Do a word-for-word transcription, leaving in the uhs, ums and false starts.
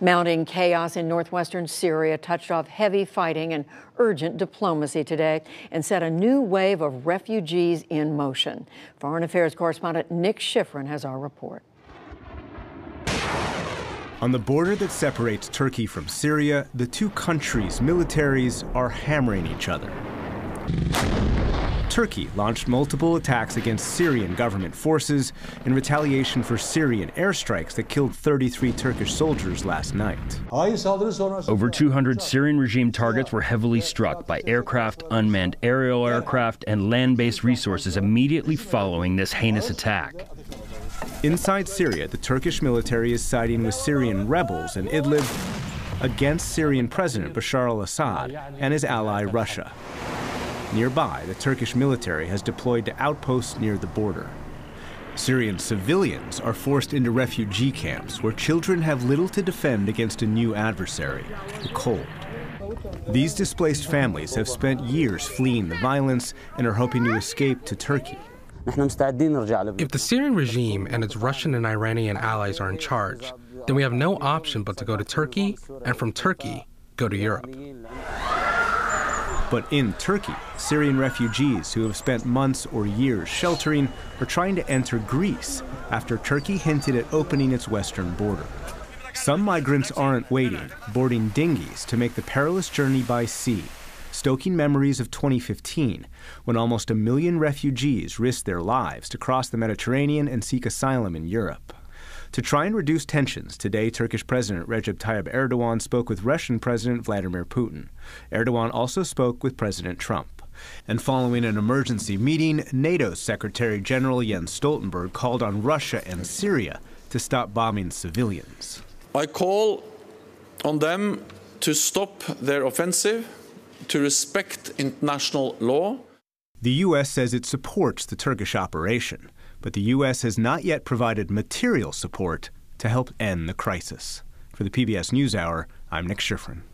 Mounting chaos in northwestern Syria touched off heavy fighting and urgent diplomacy today and set a new wave of refugees in motion. Foreign Affairs correspondent Nick Schifrin has our report. On the border that separates Turkey from Syria, the two countries' militaries are hammering each other. Turkey launched multiple attacks against Syrian government forces in retaliation for Syrian airstrikes that killed thirty-three Turkish soldiers last night. Over two hundred Syrian regime targets were heavily struck by aircraft, unmanned aerial aircraft, and land-based resources immediately following this heinous attack. Inside Syria, the Turkish military is siding with Syrian rebels in Idlib against Syrian President Bashar al-Assad and his ally Russia. Nearby, the Turkish military has deployed to outposts near the border. Syrian civilians are forced into refugee camps where children have little to defend against a new adversary, the cold. These displaced families have spent years fleeing the violence and are hoping to escape to Turkey. If the Syrian regime and its Russian and Iranian allies are in charge, then we have no option but to go to Turkey, and from Turkey, go to Europe. But in Turkey, Syrian refugees who have spent months or years sheltering are trying to enter Greece after Turkey hinted at opening its western border. Some migrants aren't waiting, boarding dinghies to make the perilous journey by sea, stoking memories of twenty fifteen, when almost a million refugees risked their lives to cross the Mediterranean and seek asylum in Europe. To try and reduce tensions, today Turkish President Recep Tayyip Erdogan spoke with Russian President Vladimir Putin. Erdogan also spoke with President Trump. And following an emergency meeting, NATO's Secretary General Jens Stoltenberg called on Russia and Syria to stop bombing civilians. I call on them to stop their offensive, to respect international law. The U S says it supports the Turkish operation, but the U S has not yet provided material support to help end the crisis. For the P B S NewsHour, I'm Nick Schifrin.